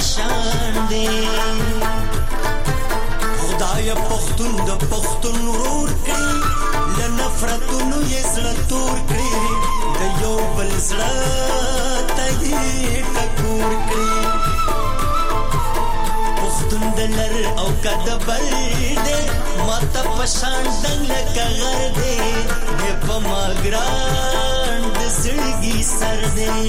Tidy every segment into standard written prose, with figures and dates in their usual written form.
پریشان دی خدای پختون د پختون ورور کړي لنفرتونو یې زړه تور کړي د یو بل زړه ته یې ټکور کړي پختون د لر او که د بل دی ماته پشان دنګ لکه غر دی دی په ما ګران د زړګي سر دی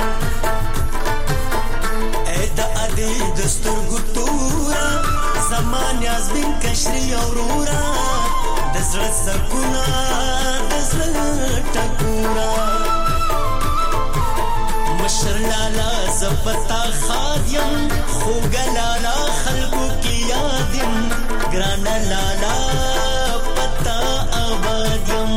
ای د ادې د سترګو توره زمان یازبین کشری اورورا د زړه سکونه د زړه ټکورا مشر لالا زپتا خادیم خوږ لالا خلکو کې یادیم ګران لالا پتا آبادیم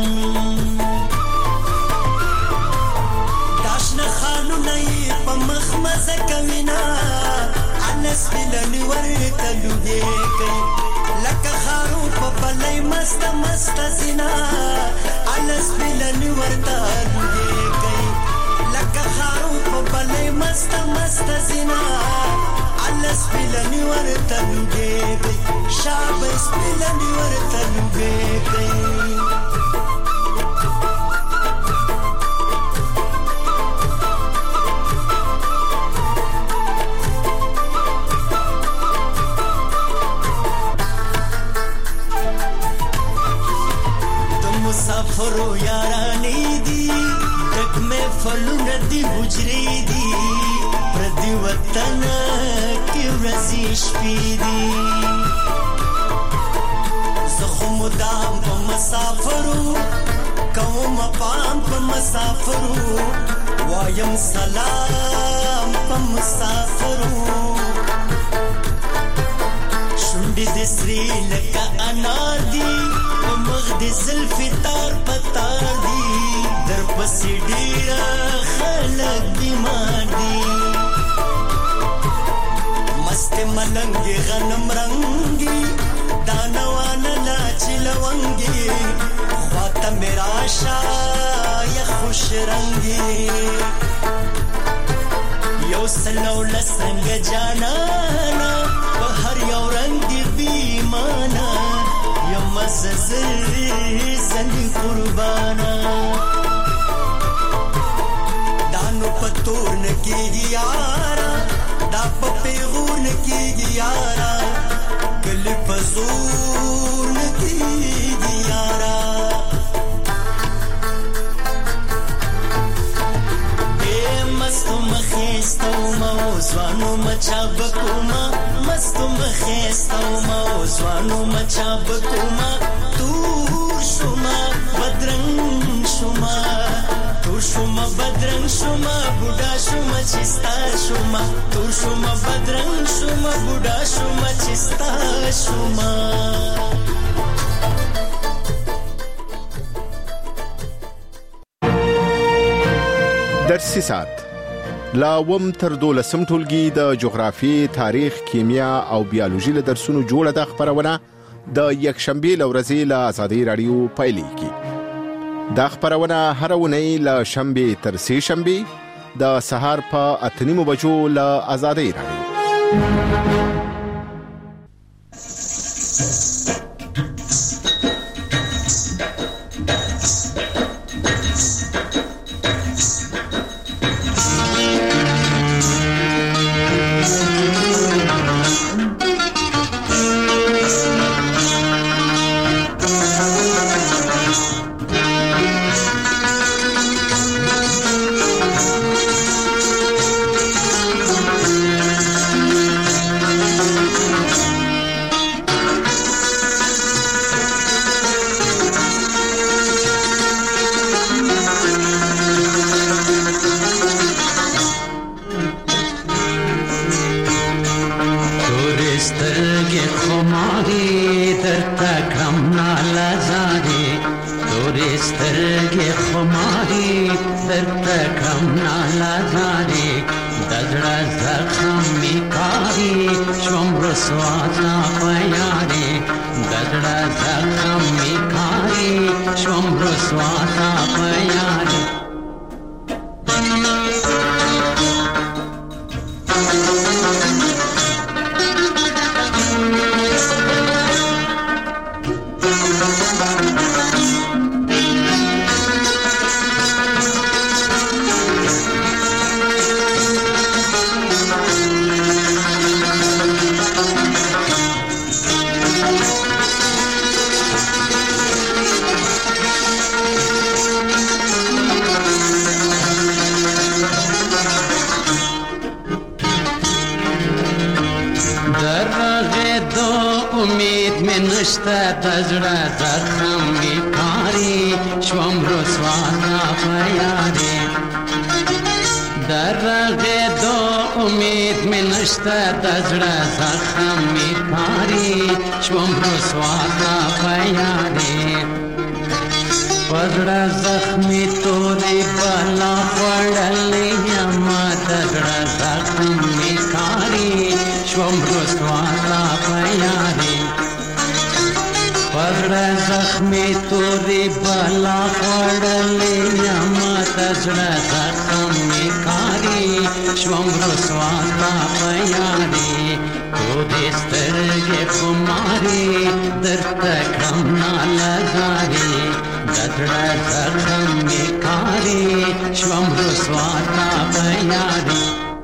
داشنه خانونه یې په مخ مزه کوینا انس بلنی ورته لوګي کوي لکه خارو په بلای مست مست زینا انس بلنی ورته لوګي کوي لکه خارو په بلای مست مست زینا انس بلنی ورته لوګي کوي شابس بلنی ورته لوګي کوي مسافرو یارانی دی تک میں فلون دی حجری دی پردی وطن کی رزیش پی دی زخم دام پا مسافرو قوم پام پا مسافرو وایم سلام پا مسافرو شنڈی دی سری لکا انار دی مغ دی زلفی تار پتار دی در پسی ډیره خلق بیمار دی مست ملنگی غنم رنگی دانوان لاچی لونگی خواتا میرا شای خوش رنگی یو سلو لسنگ جانانا بہر یو رنگ دی بیمانا یم زلی قربانا دانو پتور نکیگی یارا دا پا پیغور نکیگی یارا کل پزور نکیگی یارا اے مستو مخیستو موزوانو مچا بکوما مستو مخیستو موزوانو مچا بکوما تور شما بدرنگ شما تور شما بدرنگ شما بودا شما چستا شما تور شما بدرنگ شما بودا شما چستا شما درسي ساعت لا وم تر 12 ټولګي د جغرافي تاریخ کیمیا او بیولوژي له درسونو جوړه د خبرونه د یکشنبه لورځي له آزادي رادیو پایلې کی د خبرونه هرونه له شنبه تر سه شنبه د سهار په 8:30 بجو له آزادي رادیو درغه دو امید می نشته دزړه زخم می کاری شوم رسوا تا پیاری درغه دو امید می نشته دزړه زخم می کاری شوم رسوا تا پیاری پزړه زخمی تورې بالا وړلې یم دزړه زخم می کاری شوم رسوا تا پیاری پزړه زخمی تورې بالا وړلې یم دزړه زخم می کاری شوم رسوا تا پیاری تو دې سترګې خماري درته کړم نالزاري دزړه زخم می کاری شوم رسوا تا پیاری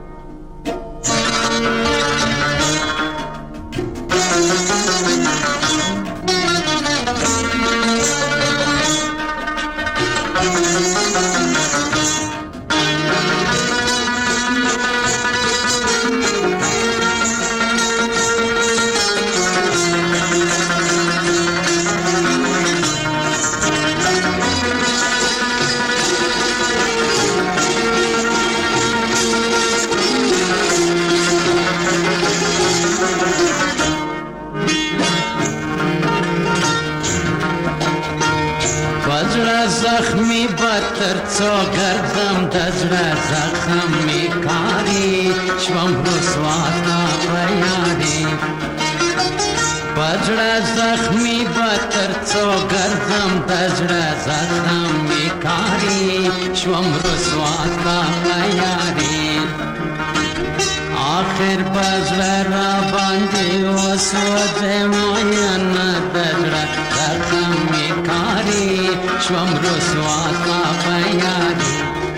زخمی بتر څو ګرځم دزړه زخم می کاری شوم رسوا تا پیاری پزړه زخمی بتر څو ګرځم دزړه زخم می کاری شوم رسوا تا پیاری آخر پزړه را باندې وسوځه مین دزړه زخم می کاری شوم رسوا تا پیاری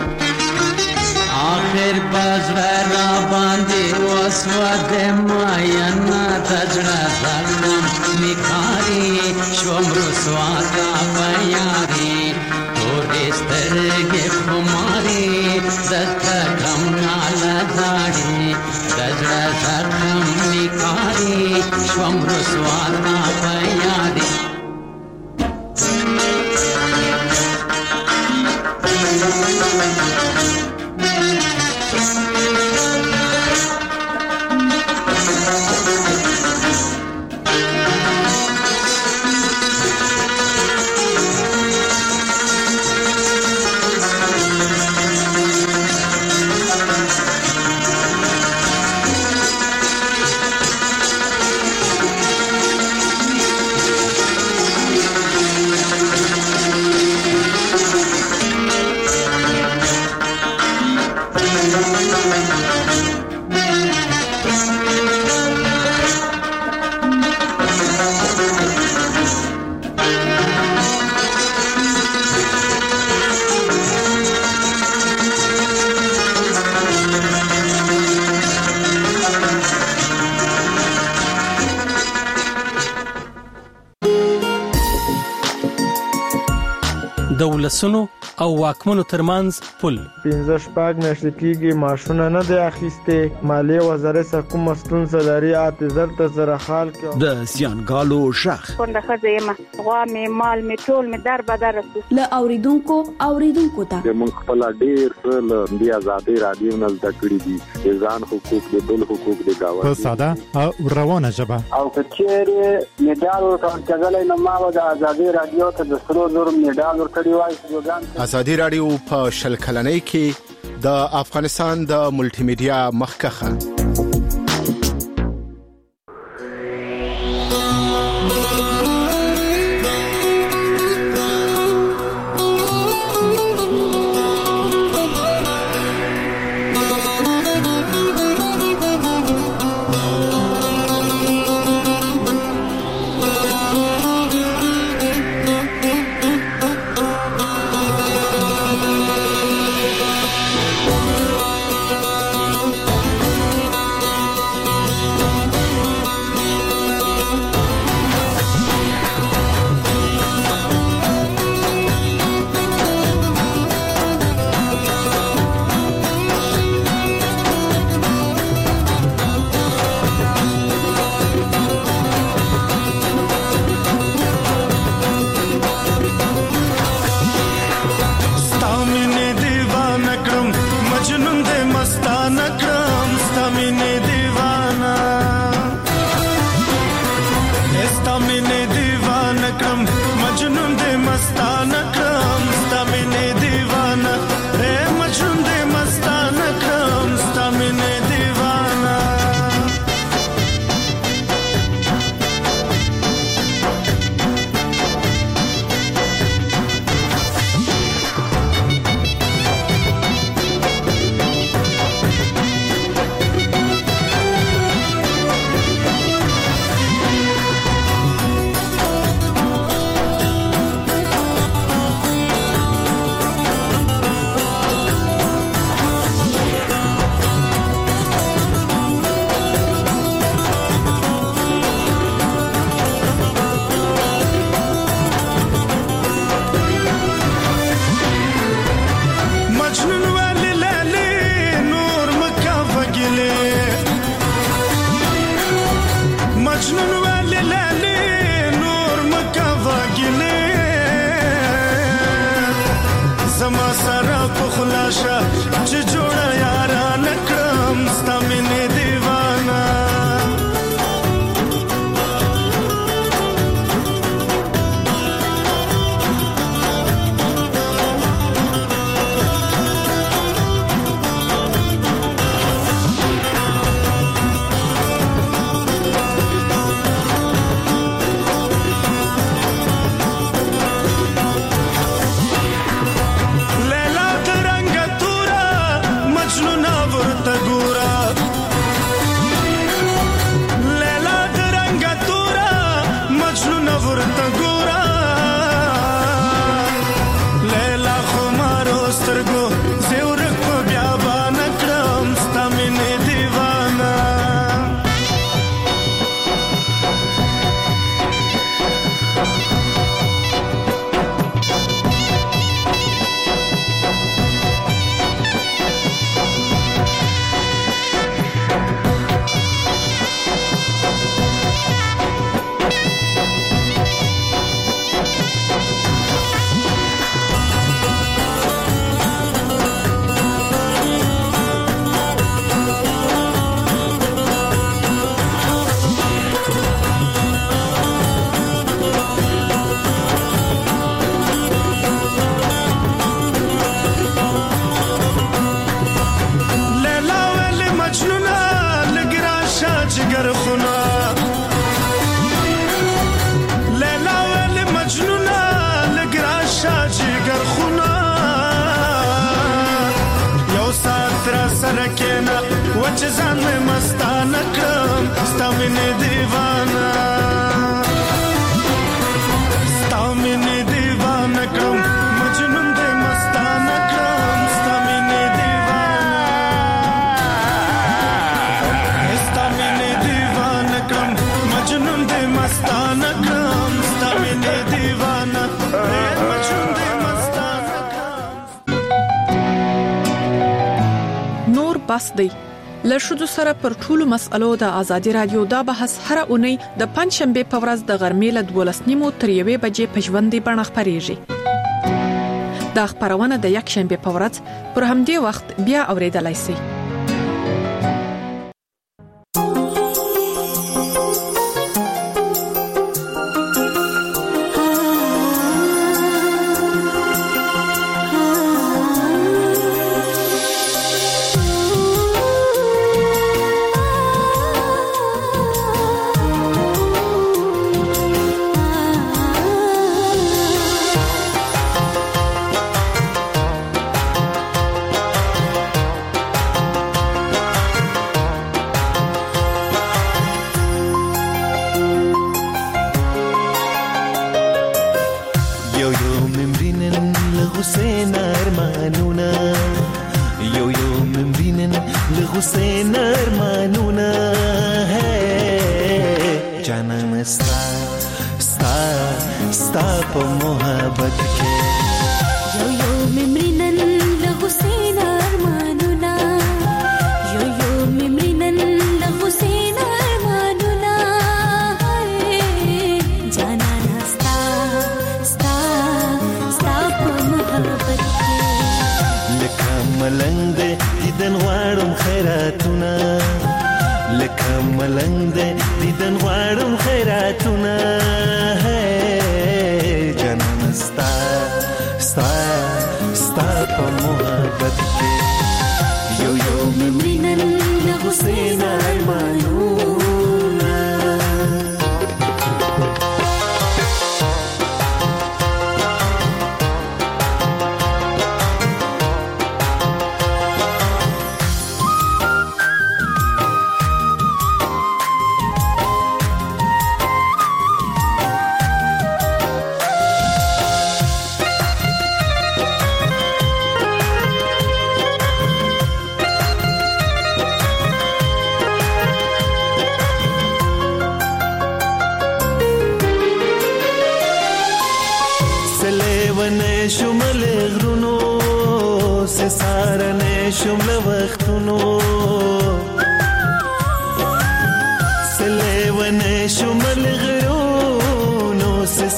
آخر پزړه را باندې وسوځه مین دزړه زخم می کاری شوم رسوا تا پیاری تورې سترګې خماري درته کړم نالزاري دزړه زخم می کاری شوم رسوا تا پیاری د ولسونو او واکمنو ترمنځ پل 15 میاشتې کېږي معاشونه نه دی اخیسته مالیه وزارت څخه کوم ستونزه لري اته زره خال کې د سیانګالو شخ څنګه خزیمه غوا می مال می ټول می در بدر ل اوریدونکو ته د مونږ خپل ډیر له دی آزادي رادیو نه زده کړی دي ځان حقوق د بل حقوق د گاوه په ساده او روانه ژبه او کچېره میډال ورکړل نه ما د آزادي رادیو ته د سرو زر میډال ورکړی وای آزادي رادیو په شل کلنۍ کې د افغانستان د ملټي میډیا مخکخه شه چې جوړه یاران کړم ستا مینې دیوانه چې ځان مې مستانه کړم ستا مینې دیوانه ستا مینې دیوانه کړم مجنون دې مستانه کړم ستا مینې دیوانه ستا مینې دیوانه کړم مجنون دې مستانه کړم ستا مینې دیوانه مجنون دې مستانه کړم نور بس دی لښودو سره پر ټولو مسألو د ازادي رادیو دا بحث هر اونۍ د پنځشنبه په ورځ د غرمې له 12:30 تر 1 بجې په ژوندۍ بڼه خپرېږي. دا خبرونه د یک شنبه په ورځ پر همدې وخت بیا اوریدلای شئ.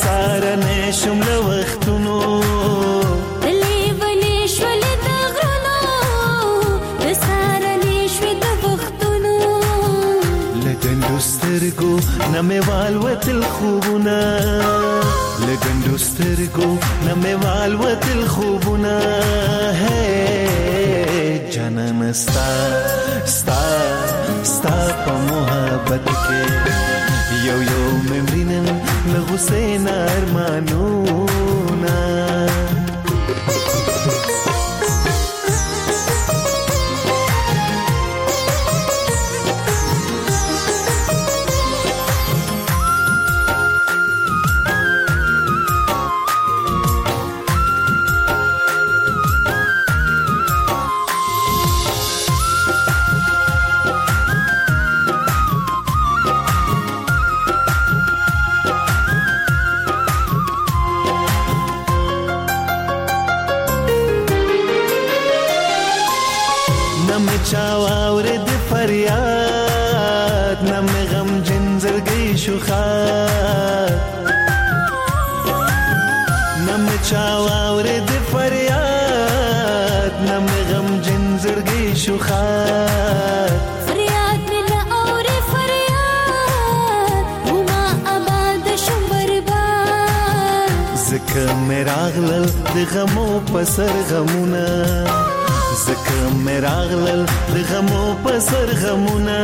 شمل وختونو لیونه شول د غرونو لګندو سترګو نموال وتل خوبونه لګندو سترګو نموال وتل خوبونه هي جنن ستا ستا ستا په محبت کې یو یو ممرینن لغسین ارمانونا چاوره د فریاد نم غم جنزرګي شوخات نم چاوره د فریاد نم غم جنزرګي شوخات فریاد ملا اوره فریاد وما آباد شو برباد زکه مراغلل د غمو پسر غمونه زکه مراغلل د غمو پسر غمونه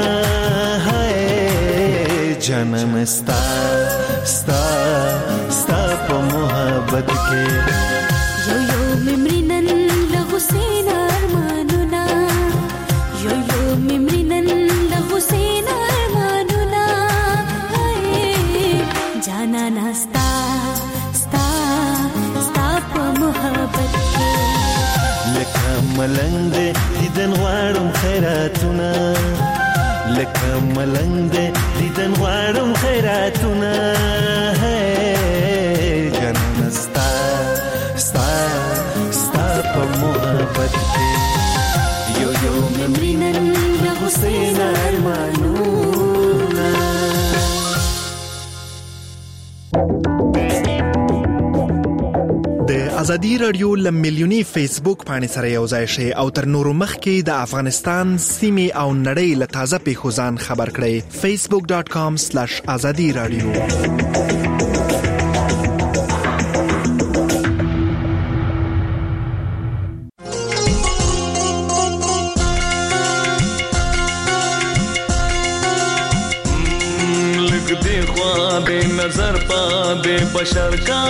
هاي جنم ستا ستا ستا په محبت کې یو یو ممرینن لغسین ارمانونا یو یو ممرینن لغسین ارمانونا هاي جانا نستا ستا ستا په محبت کې لکه ملنګ دې دیدن غواړم خیراتونه لکه ملنګ دې دیدن غواړم خیراتونه جنم ستا ستا ستا په محبت کې یو یو ممرینن لغسین ارمانونه ازادي رادیو لمیلیونی فیسبوک باندې سره یو ځای شي او تر نورو مخکې د افغانستان سیمې او نړۍ له تازه پیښو ځان خبر کړئ facebook.com/azadi radio لګ دې خوا دې نظر پا دې بشر کا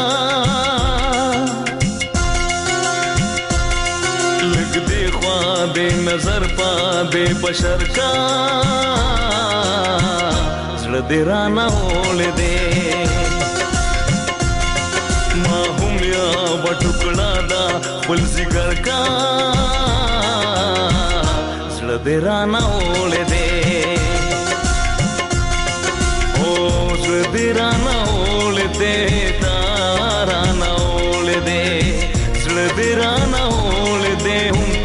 दे नजर पा दे बशर का जड़ दे राना होले दे माहूम या बटुकड़ा दा फुल जिगर का जड़ दे राना होले दे ओ जड़ दे राना होले दे तारा ना होले दे जड़ दे राना होले दे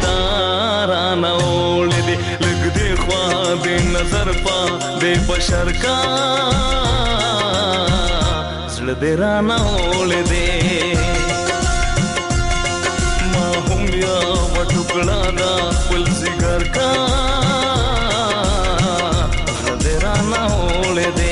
नजर पा दे बशर का जड़ दे राना होले दे माहूम या बटुकड़ा दा फुल जिगर का जड़ दे राना होले दे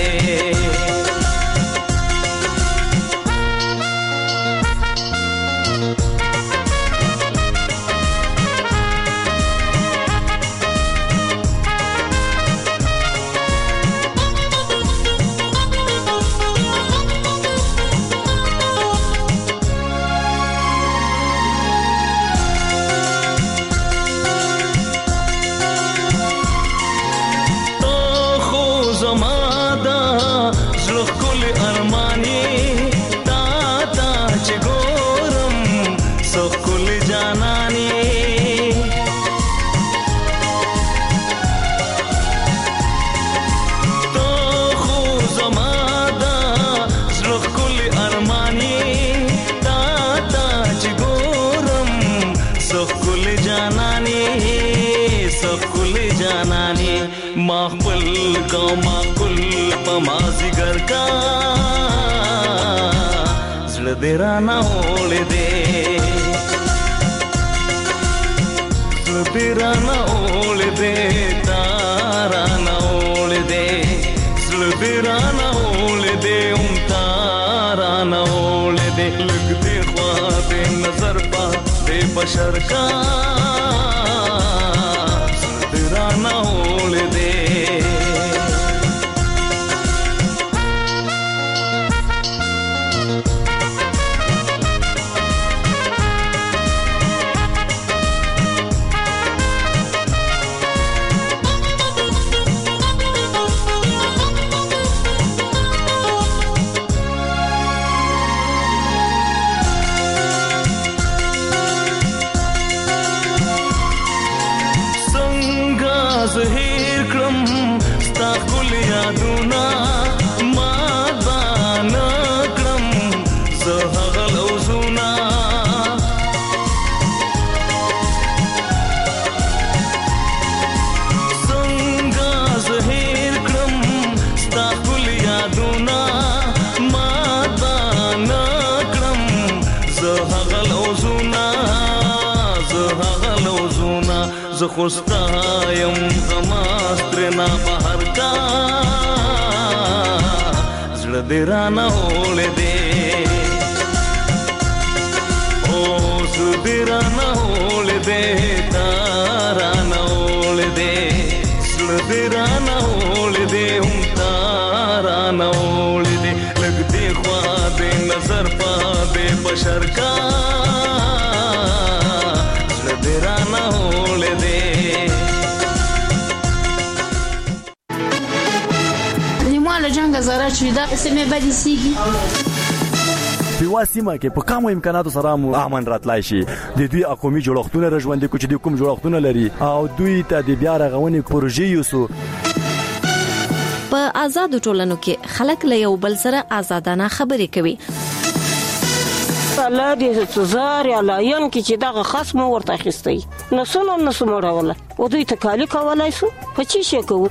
माखबल का माकुल पमाजिगर का जड़ दे राना होले दे जड़ दे राना होले दे तारा ना होले दे درانه ولدې امتارانه ولدې لګ دې خوا دې نظر پا دې بشر کا درانه ولدې زهیر کړم ستا ګل یادونه ما دان کړم زه هغه لوزونه څنګه زهیر کړم ستا ګل یادونه ما دان کړم زه هغه لوزونه زه خوستا یم زماسترنا بهر کا زړه دې رانه ولدې او زړه دې رانه ولدې تارانه ولدې زړه دې رانه ولدې هم تارانه ولدې لګ دې خوا دې نظر پا دې بشر کا زړه دې رانه جنگ زرا چې دا سمې بدې سیږي په واسمه کې په کومو امکاناتو سره مو امن راتلای شي د دوی اقومي جوړښتونه رژوندې کوچ دي کوم جوړښتونه لري او دوی ته د بیا رغونې پروژې یوسو په آزاد ټولنو کې خلک له یو بل سره آزادانه خبرې کوي الله دې تزار یا لاین کې چې دغه خصم ورته اخیستي نسو مړوله او دوی تکالی کولای شو په چی شي کوو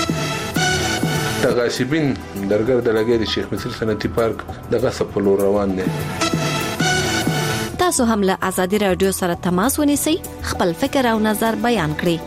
تغاسبین درګر د لګې د شیخ مصر صنعتي پارک دغه سپلو روان دي تاسو هم له آزادي رادیو سره تماس ونیسئ خپل فکر او نظر بیان کړئ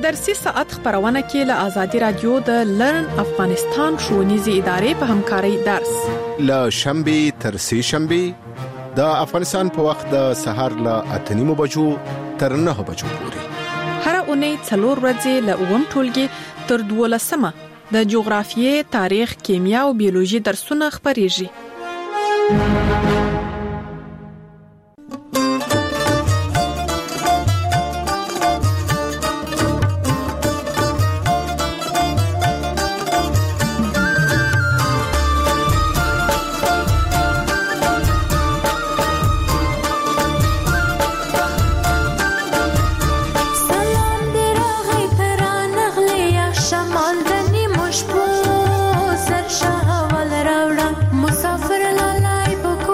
درسي ساعت خبرونه کې له آزادي رادیو د لرن افغانستان ښوونیزې ادارې په همکارۍ درس له شنبه تر سه شنبه د افغانستان په وخت د سهار له 8:30 بجو تر 9 بجو پورې هر اونۍ 4 ورځې له 9 ټولګي تر 12 د جغرافیې، تاریخ، کیمیا او بیولوژي درسونه خبريږي. مسافر لاله په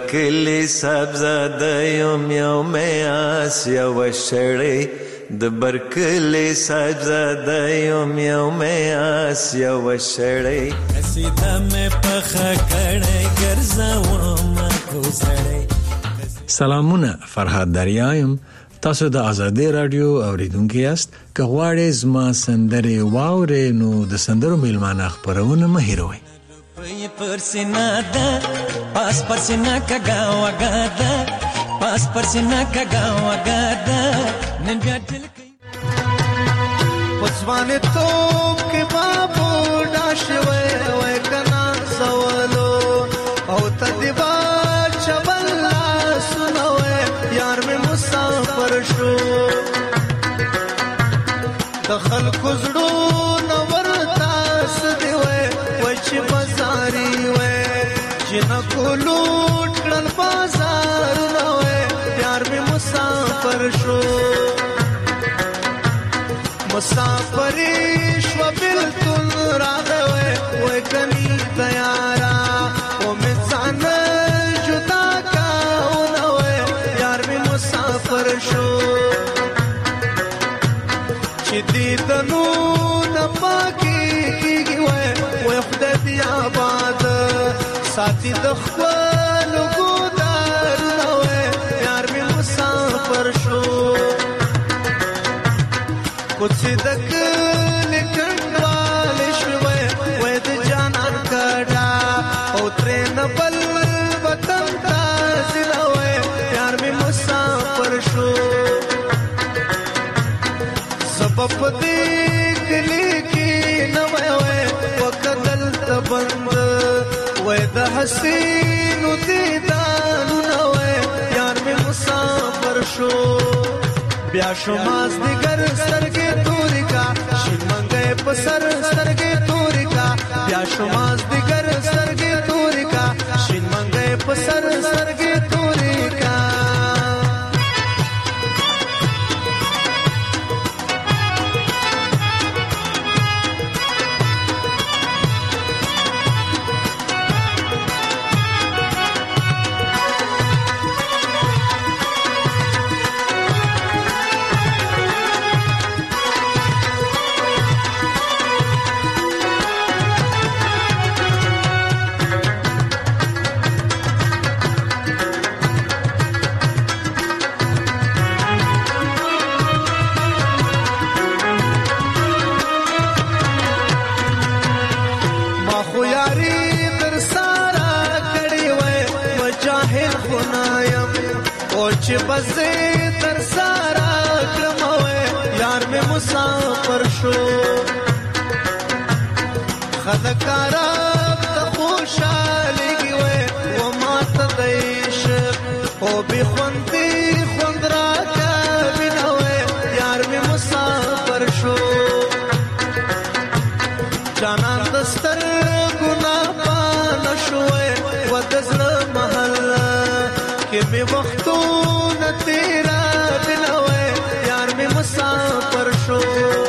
برکلی سبزاده یم یو میاس یو شړی د برکلی سبزاده یم یو میاس یو شړی قصیده مې پخه کړې ګرځوم کوسړی. سلامونه، فرهاد دریایم. تاسو د آزادۍ رادیو اوریدونکو یاست. که غواړئ زما سندرې واورئ نو د سندرو میلمانه خپرونه مه هېروئ. پرسینا ده پاس پرسینا کګا وګا ده پاس پرسینا کګا وګا ده نن بیا دل کوي پسوانه توپ کې بابو داشوي وای کنا سوالو او تدبا چبلا سنوي یار مې مسافر شو دخل کوزړو نور تاس دی وای وچ بازاري وای جنا کولوټ کړل بازار نو وای یار مې مسافر شو مسافری شو بلتون راغوي وای کني تیارا او مې ځان جدا کاو نو وای یار مې مسافر شو چې دې دنو نه پاکي کیږي وای خدای دې آباد ساتي د خپل ګودار نو یار مې مسافر شو کوڅ دک لیکوال شوي وای د جانان کډا او ترن بل وطن تاسو وای یار مې مسافر شو سبب دې کلی کې نو وای وکدل تبند وای د حسین دیدان نو یار مې مسافر شو بیا شماس دیگر سترګې توري کا شین منګې په سر سترګې توري کا بیا شماس دیگر سترګې توري کا شین منګې په سر سترګې توري کا چې بزې تر سارا کړموي یار مې مسافر شو خدکارا ته خوشاله کیوي و ماته دیش او به خوندې خوند را کا بنوي یار مې مسافر شو جانان دستر ګنا پان شوي و دزړه محل کې مې وختو تیرا بنوي یار مې مسافر شو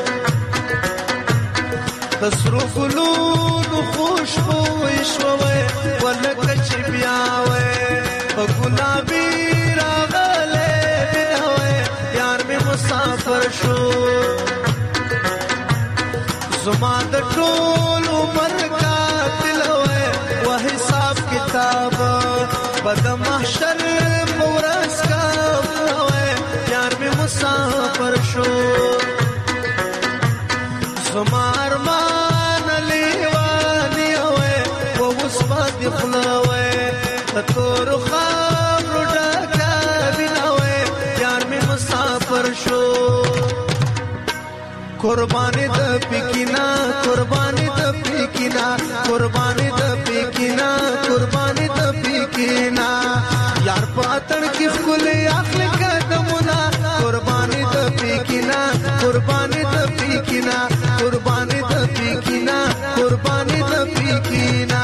تسرو ګلونو خوشبو شوي ولکه چې بیا وي په ګلابي راغله بنوي یار مې مسافر شو زما د ټول عمر قاتل وي و حساب کتاب بد محشر پورس کا یار مې مسافر شو زما ارمان لیوانی وای و اوس باندې خلاوي تور خامر ډکا بنوي یار مې مسافر شو قرباني د پکینا قرباني د پکینا قرباني د پکینا قرباني د پکینا یار پاتن کی خل اخل قدمنا قرباني د پکینا قرباني د پکینا قرباني د پکینا قرباني د پکینا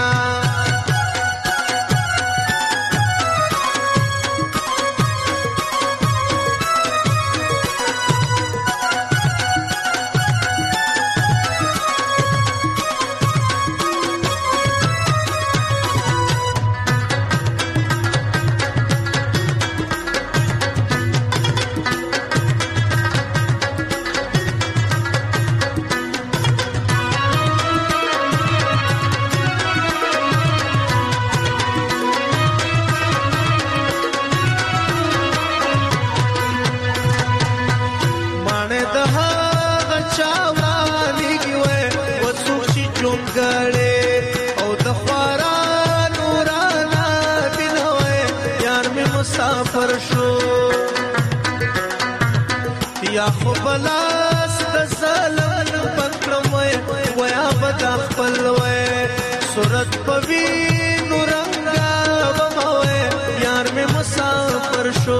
یا خو بلاس د ظلم پکړم ویا بد خپل وای صورت پوی نورنګا بموي یار می مسافر شو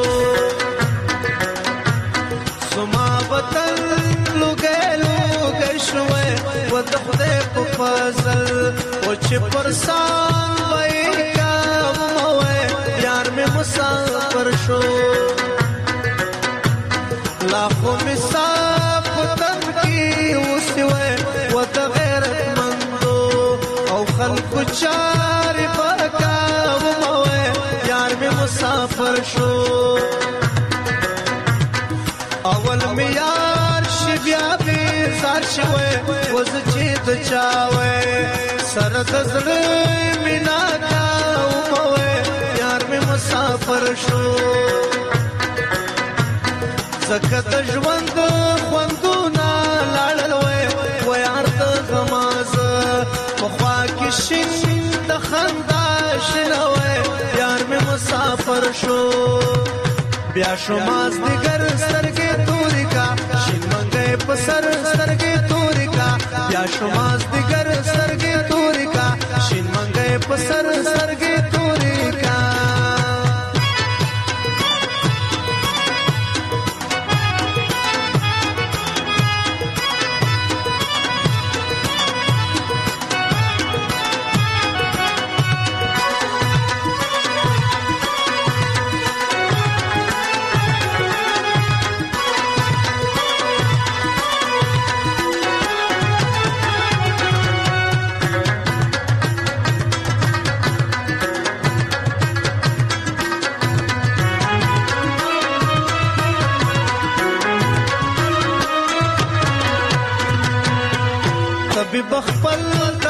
سما وطن لګلو گشوي ود خدای په فضل او چې پرسان وای کا بموي یار می مسافر شو لاخو مساف وطن کی وسوي ود غیرت مندو او خلق چار پکا وموي یار می مسافر شو اول می یار شي بیا به زار شوي وز چې د چاوي سر د زړه مینا کا وموي یار می مسافر شو زکه د ژوند خوندونه لاړل و یار ته غماز په خوا کې شین د خندا شنوي یار می مسافر شو بیا شو ماز دیگر سترګې توري کا شین منګې په سر سترګې توري کا بیا شو ماز دیگر سترګې توري کا شین منګې په سر سترګې توري کا بخپل